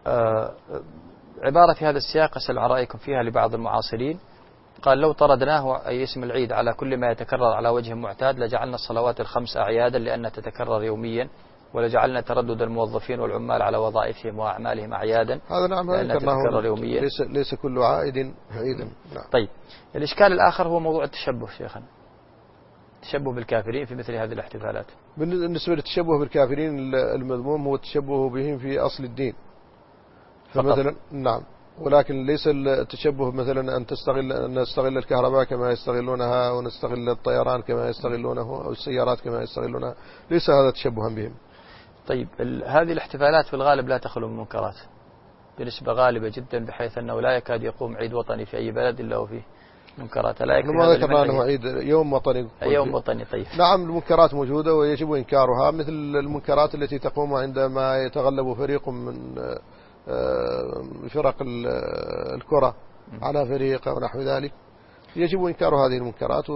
عبارة في هذا السياق أسأل عن رأيكم فيها لبعض المعاصرين، قال لو طردناه أي اسم العيد على كل ما يتكرر على وجه معتاد لجعلنا الصلوات الخمس أعيادا لأنها تتكرر يوميا، ولجعلنا تردد الموظفين والعمال على وظائفهم وأعمالهم أعيادا. هذا نعم، تتكرر يوميا، ليس كل عائد عيدا. نعم. طيب، الإشكال الآخر هو موضوع التشبه شيخنا، التشبه بالكافرين في مثل هذه الاحتفالات. بالنسبة للتشبه بالكافرين المذموم هو التشبه بهم في أصل الدين فمثلا، نعم، ولكن ليس التشبه مثلا أن نستغل الكهرباء كما يستغلونها ونستغل الطيران كما يستغلونه أو السيارات كما يستغلونها، ليس هذا تشبها بهم. طيب، هذه الاحتفالات في الغالب لا تخلو من منكرات بنسبة غالبة جدا، بحيث أنه لا يكاد يقوم عيد وطني في أي بلد إلا وفيه منكرات. لا يكفي ما ذكرنا أنه عيد يوم وطني. يوم وطني. طيب، نعم، المنكرات موجودة ويجب إنكارها، مثل المنكرات التي تقوم عندما يتغلب فريق من فرق الكرة على فريق ونحو ذلك، يجب إنكار هذه المنكرات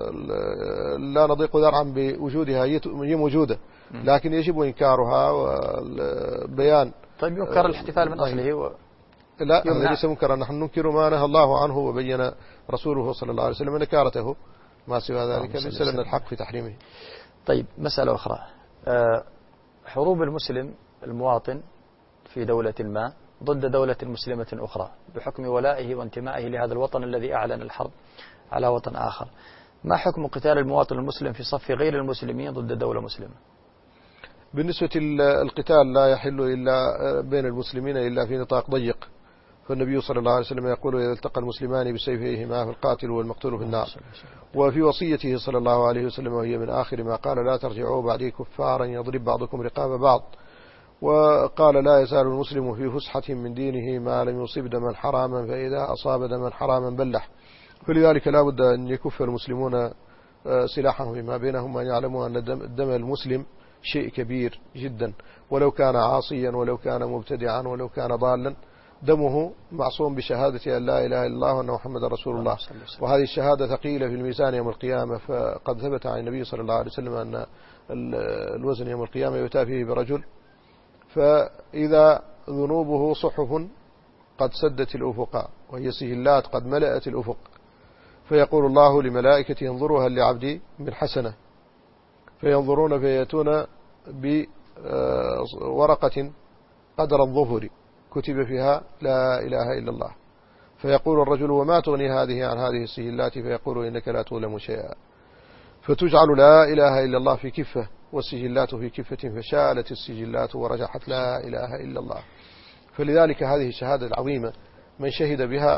ولا نضيق ذرعا بوجودها، هي موجودة لكن يجب إنكارها والبيان. طيب، ينكر الاحتفال من أصله لا، هذا ليس منكرا، نحن ننكر ما نهى الله عنه وبين رسوله صلى الله عليه وسلم نكارته، ما سوى ذلك ليس لنا الحق في تحريمه. طيب، مسألة أخرى، حروب المسلم المواطن في دولة ما ضد دولة مسلمة أخرى بحكم ولائه وانتمائه لهذا الوطن الذي أعلن الحرب على وطن آخر، ما حكم قتال المواطن المسلم في صف غير المسلمين ضد دولة مسلمة؟ بالنسبة للقتال لا يحل إلا بين المسلمين إلا في نطاق ضيق، فالنبي صلى الله عليه وسلم يقول إذا التقى المسلمان بسيفيهما فالقاتل والمقتول في النار. وفي وصيته صلى الله عليه وسلم وهي من آخر ما قال لا ترجعوا بعدي كفارا يضرب بعضكم رقاب بعض، وقال لا يزال المسلم في فسحة من دينه ما لم يصب دما حراما فإذا أصاب دما حراما بلح. فلذلك لا بد أن يكف المسلمون سلاحهم فيما بينهم وأن يعلموا أن دم المسلم شيء كبير جدا، ولو كان عاصيا ولو كان مبتدعا ولو كان ضالا، دمه معصوم بشهادة أن لا إله إلا الله وأن محمد رسول الله، وهذه الشهادة ثقيلة في الميزان يوم القيامة. فقد ثبت عن النبي صلى الله عليه وسلم أن الوزن يوم القيامة يؤتى فيه برجل فإذا ذنوبه صحف قد سدت الأفق وهي سجلات قد ملأت الأفق، فيقول الله لملائكته انظروا هل لعبدي من حسنة، فينظرون فيأتون بورقة قدر الظفر كتب فيها لا إله إلا الله، فيقول الرجل وما تغني هذه عن هذه السجلات، فيقول إنك لا تظلم شيئا. فتجعل لا إله إلا الله في كفة والسجلات في كفة، فشالت السجلات ورجحت لا إله إلا الله. فلذلك هذه الشهادة العظيمة من شهد بها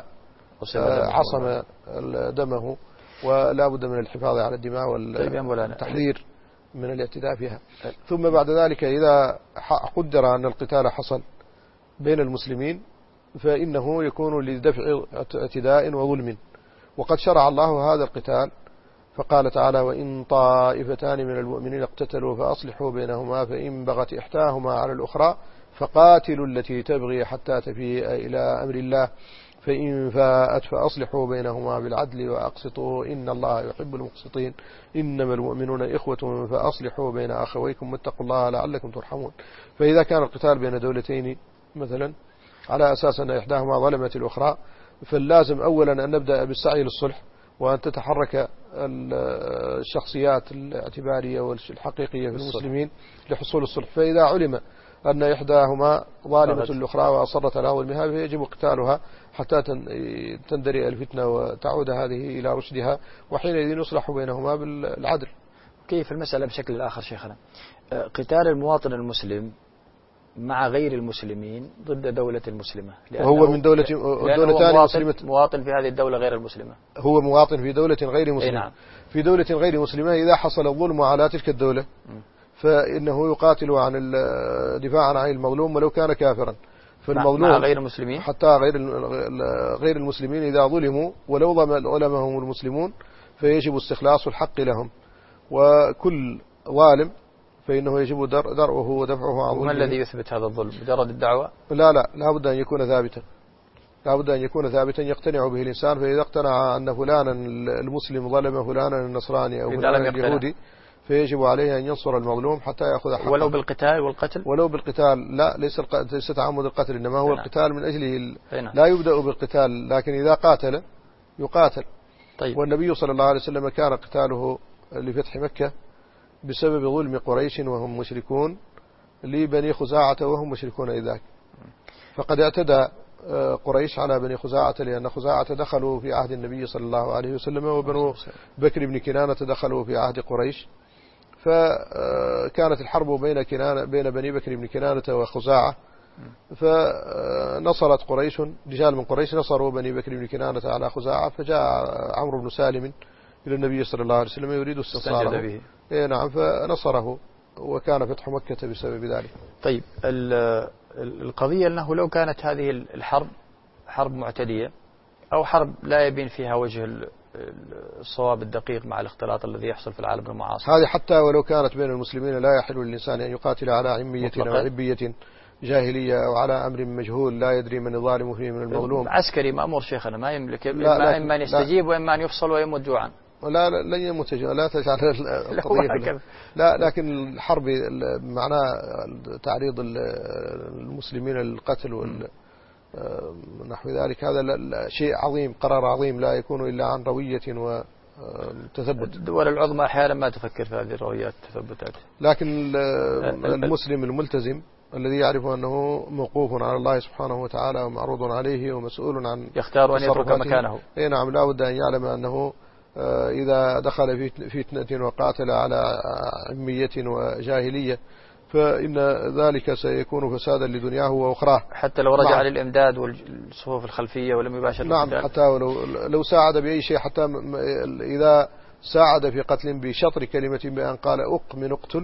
عصم دمه، ولا بد من الحفاظ على الدماء والتحذير من الاعتداء فيها. ثم بعد ذلك إذا قدر أن القتال حصل بين المسلمين فإنه يكون لدفع اعتداء وظلم، وقد شرع الله هذا القتال، فقال تعالى: وإن طائفتان من المؤمنين اقتتلوا فأصلحوا بينهما، فإن بغت إحداهما على الأخرى فقاتلوا التي تبغي حتى تفيء إلى أمر الله، فإن فاءت فأصلحوا بينهما بالعدل وأقسطوا إن الله يحب المقسطين، إنما المؤمنون إخوة فأصلحوا بين أخويكم واتقوا الله لعلكم ترحمون. فإذا كان القتال بين دولتين مثلا على أساس أن إحداهما ظلمت الأخرى، فاللازم أولا أن نبدأ بالسعي للصلح، وأن تتحرك الشخصيات الاعتبارية والحقيقية في المسلمين لحصول الصلح. فإذا علم أن إحداهما ظالمة الأخرى وأصرت على ظلمها فيجب قتالها حتى تندرئ الفتنة وتعود هذه إلى رشدها، وحينئذ يصلح بينهما بالعدل. كيف المسألة بشكل آخر شيخنا؟ قتال المواطن المسلم مع غير المسلمين ضد دولة مسلمة، وهو من دولتان مسلمة، مواطن في هذه الدولة غير المسلمة، هو مواطن في دولة غير مسلمة. نعم. في دولة غير مسلمة إذا حصل الظلم على تلك الدولة فإنه يقاتل عن دفاعا عن المظلوم ولو كان كافرا. فالمظلوم مع غير المسلمين، حتى غير المسلمين إذا ظلموا ولو ظلمهم المسلمون فيجب استخلاص الحق لهم، وكل ظالم فإنه يجب درءه ودفعه عن. وما الذي يثبت هذا الظلم؟ مجرد الدعوة؟ لا بد أن يكون ثابتا، لا بد أن يكون ثابتا يقتنع به الإنسان. فإذا اقتنع أن فلانا المسلم ظلم فلانا النصراني أو فلانا اليهودي فيجب عليه أن ينصر المظلوم حتى يأخذ حقه، ولو بالقتال والقتل. ولو بالقتال، لا ليس تعمد القتل، إنما هو القتال من أجله لا يبدأ بالقتال، لكن إذا قاتل يقاتل. طيب. والنبي صلى الله عليه وسلم كان قتاله لفتح مكة بسبب ظلم قريش وهم مشركون لبني خزاعة وهم مشركون إذاك، فقد اعتدى قريش على بني خزاعة، لأن خزاعة دخلوا في عهد النبي صلى الله عليه وسلم، وبنو بكر بن كنانة دخلوا في عهد قريش، فكانت الحرب بين بني بكر بن كنانة وخزاعة، فنصرت قريش، رجال من قريش نصروا بني بكر بن كنانة على خزاعة، فجاء عمرو بن سالم إلى النبي صلى الله عليه وسلم يريد استصاره، نعم، فنصره، وكان فتح مكة بسبب ذلك. طيب، القضية أنه لو كانت هذه الحرب حرب معتدية أو حرب لا يبين فيها وجه الصواب الدقيق مع الاختلاط الذي يحصل في العالم المعاصر، هذه حتى ولو كانت بين المسلمين لا يحل للإنسان أن يقاتل على عمية أو عبية جاهلية أو على أمر مجهول لا يدري من الظالم فيه من المظلوم. عسكري مأمور شيخنا ما يملك، إما أن يستجيب وإما أن يفصل ويموت جوعا. لا لن يموت جوعا، لا تجعل القضية لا، لكن الحرب معناه تعريض المسلمين للقتل ونحو ذلك، هذا شيء عظيم، قرار عظيم لا يكون إلا عن روية وتثبت. الدول العظمى أحيانا ما تفكر في هذه الرويات والتثبتات، لكن المسلم الملتزم الذي يعرف أنه موقوف على الله سبحانه وتعالى ومعروض عليه ومسؤول عن يختار أن يترك مكانه. نعم، لا بد أن يعلم أنه إذا دخل في فتنة وقاتل على عمية وجاهلية فإن ذلك سيكون فسادا لدنياه وأخراه، حتى لو رجع للإمداد والصفوف الخلفية ولم يباشر نعم، حتى لو ساعد بأي شيء، حتى إذا ساعد في قتل بشطر كلمة بأن قال أقمن اقتل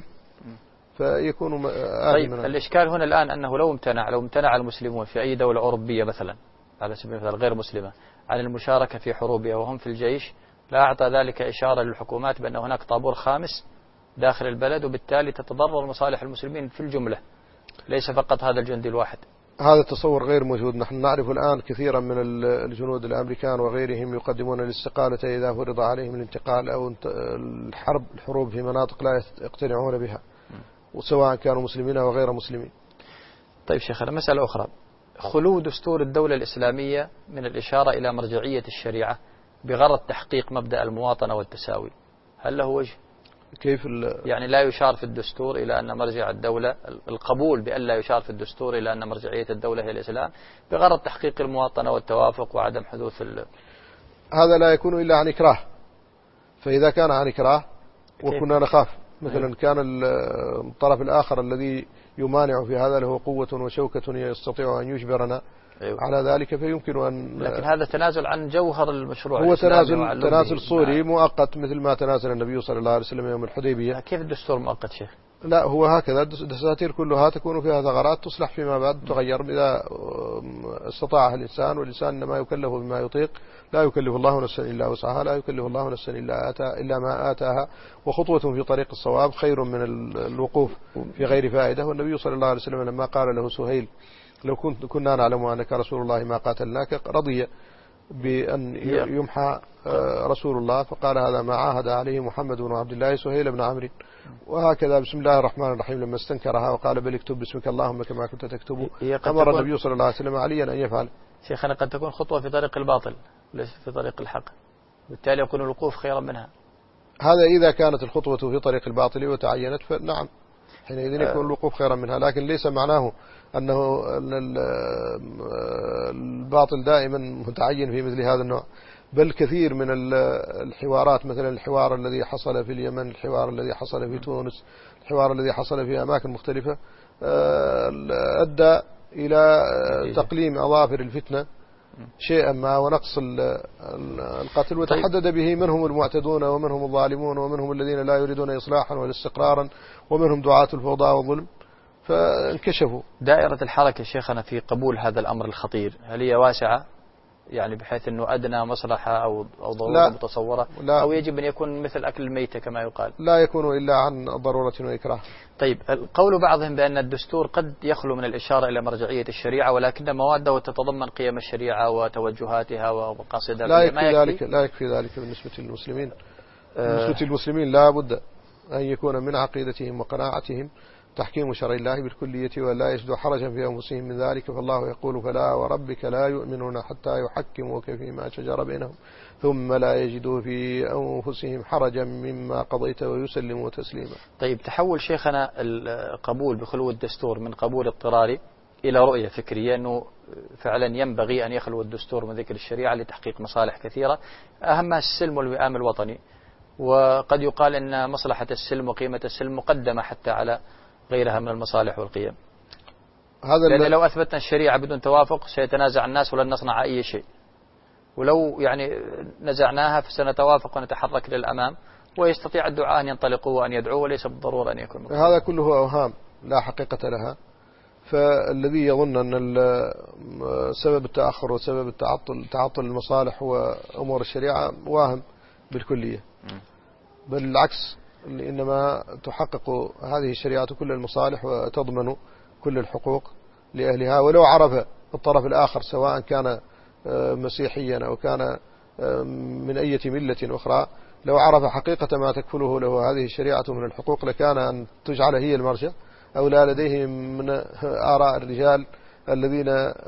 فيكون طيب، الإشكال هنا الآن أنه لو امتنع المسلمون في أي دولة أوروبية مثلا على سبيل المثال غير مسلمة عن المشاركة في حروبها وهم في الجيش، لا أعطى ذلك إشارة للحكومات بأن هناك طابور خامس داخل البلد، وبالتالي تتضرر مصالح المسلمين في الجملة، ليس فقط هذا الجندي الواحد. هذا التصور غير موجود. نحن نعرف الآن كثيرا من الجنود الأمريكان وغيرهم يقدمون الاستقالة إذا فرض عليهم الانتقال أو الحروب في مناطق لا يقتنعون بها، وسواء كانوا مسلمين أو غير مسلمين. طيب شيخنا، مسألة أخرى، خلو دستور الدولة الإسلامية من الإشارة إلى مرجعية الشريعة بغرض تحقيق مبدأ المواطنة والتساوي، هل له وجه؟ كيف يعني لا يشار في الدستور إلى أن مرجع الدولة، القبول بأن لا يشار في الدستور إلى أن مرجعية الدولة هي الإسلام بغرض تحقيق المواطنة والتوافق وعدم حدوث هذا لا يكون إلا عن إكراه. فإذا كان عن إكراه وكنا نخاف مثلا كان الطرف الآخر الذي يمانع في هذا له قوة وشوكة يستطيع أن يجبرنا على ذلك فيمكن أن، لكن هذا تنازل عن جوهر المشروع، هو تنازل صوري مؤقت مثل ما تنازل النبي صلى الله عليه وسلم يوم الحديبية. كيف الدستور مؤقت شيخ؟ لا هو هكذا الدساتير كلها تكون فيها ثغرات تصلح فيما بعد تغير إذا استطاع الإنسان، والإنسان إنما يكلف بما يطيق، لا يكلف الله نفسا إلا وسعها، لا يكلف الله نفسا إلا ما آتاها، وخطوة في طريق الصواب خير من الوقوف في غير فائدة. والنبي صلى الله عليه وسلم لما قال له سهيل لو كنا نعلم أنك رسول الله ما قاتلناك رضي بأن يمحى رسول الله، فقال هذا ما عاهد عليه محمد بن عبد الله سهيل بن عمرو. وهكذا بسم الله الرحمن الرحيم لما استنكرها وقال بل اكتب باسمك اللهم كما كنت تكتب، أمر النبي صلى الله عليه وسلم عليا أن يفعل. شيخنا قد تكون خطوة في طريق الباطل ليس في طريق الحق، بالتالي يكون الوقوف خيرا منها. هذا إذا كانت الخطوة في طريق الباطل وتعينت فنعم حينئذ يكون الوقوف خيرا منها، لكن ليس معناه أنه الباطل دائما متعين في مثل هذا النوع، بل كثير من الحوارات مثلا الحوار الذي حصل في اليمن، الحوار الذي حصل في تونس، الحوار الذي حصل في أماكن مختلفة أدى إلى تقليم أظافر الفتنة شيئا ما ونقص القتل، وتحدد به من هم المعتدون ومن هم الظالمون ومن هم الذين لا يريدون إصلاحا ولا استقرارا ومنهم دعاة الفوضى والظلم، فانكشفوا. دائرة الحركة شيخنا في قبول هذا الأمر الخطير هل هي واسعة يعني بحيث أنه أدنى مصلحة أو ضرورة متصورة، أو يجب أن يكون مثل أكل الميتة كما يقال؟ لا يكون إلا عن ضرورة وإكراه. طيب قول بعضهم بأن الدستور قد يخلو من الإشارة إلى مرجعية الشريعة ولكن مواده تتضمن قيم الشريعة وتوجهاتها ومقاصدها. لا يكفي ذلك بالنسبة للمسلمين. بالنسبة للمسلمين لا بد أن يكون من عقيدتهم وقناعتهم تحكيم شرع الله بالكلية ولا يجد حرجا في أنفسهم من ذلك، فالله يقول فلا وربك لا يؤمنون حتى يحكموك فيما شجر بينهم ثم لا يجدوا في أنفسهم حرجا مما قضيت ويسلموا تسليما. طيب تحول شيخنا القبول بخلو الدستور من قبول اضطراري إلى رؤية فكرية أنه فعلا ينبغي أن يخلو الدستور من ذكر الشريعة لتحقيق مصالح كثيرة أهمها السلم والوئام الوطني، وقد يقال أن مصلحة السلم وقيمة السلم مقدمة حتى على غيرها من المصالح والقيم. لأن لو أثبتنا الشريعة بدون توافق سيتنازع الناس ولن نصنع أي شيء، ولو يعني نزعناها فسنتوافق ونتحرك للأمام، ويستطيع الدعاء أن ينطلقوا وأن يدعوا وليس بالضرورة أن يكون مقصود. هذا كله أوهام لا حقيقة لها. فالذي يظن أن سبب التأخر وسبب تعطل المصالح وأمور الشريعة واهم بالكلية، بل العكس، إنما تحقق هذه الشريعة كل المصالح وتضمن كل الحقوق لأهلها. ولو عرف الطرف الآخر سواء كان مسيحيا أو كان من أي ملة أخرى، لو عرف حقيقة ما تكفله له هذه الشريعة من الحقوق لكان أن تجعل هي المرجع، أو لا لديه من آراء الرجال الذين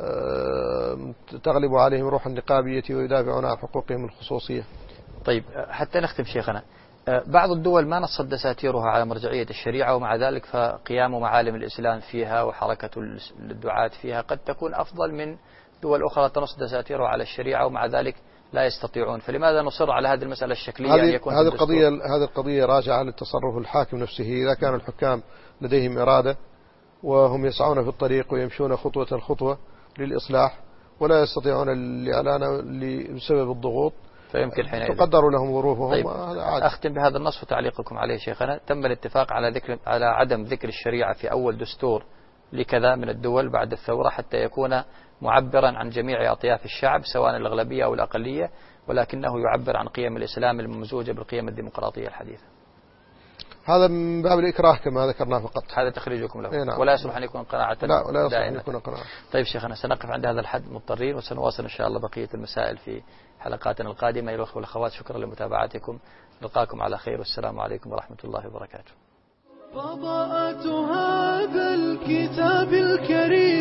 تغلب عليهم روح النقابية ويدافعون عن حقوقهم الخصوصية. طيب حتى نختم شيخنا، بعض الدول ما نصت دساتيرها على مرجعية الشريعة ومع ذلك فقيام معالم الإسلام فيها وحركة الدعاة فيها قد تكون أفضل من دول أخرى تنص دساتيرها على الشريعة ومع ذلك لا يستطيعون. فلماذا نصر على هذه المسألة الشكلية أن يكون هذه القضية راجعة للتصرف الحاكم نفسه. إذا كان الحكام لديهم إرادة وهم يسعون في الطريق ويمشون خطوة للإصلاح ولا يستطيعون الإعلان بسبب الضغوط فيمكن حينئذ تقدر لهم ظروفهم. طيب أختم بهذا النص وتعليقكم عليه شيخنا. تم الاتفاق على عدم ذكر الشريعة في أول دستور لكذا من الدول بعد الثورة حتى يكون معبرا عن جميع أطياف الشعب سواء الأغلبية أو الأقلية، ولكنه يعبر عن قيم الإسلام الممزوجة بالقيم الديمقراطية الحديثة. هذا من باب الإكراه كما ذكرنا فقط. هذا تخريجكم له. نعم. ولا يصلح أن يكون قناعة. لا يصلح أن يكون قناعة. طيب شيخنا سنقف عند هذا الحد مضطرين، وسنواصل إن شاء الله بقية المسائل في حلقاتنا القادمة. أيها الأخوة والأخوات شكرا لمتابعتكم، نلقاكم على خير والسلام عليكم ورحمة الله وبركاته. فضاءة هذا الكتاب الكريم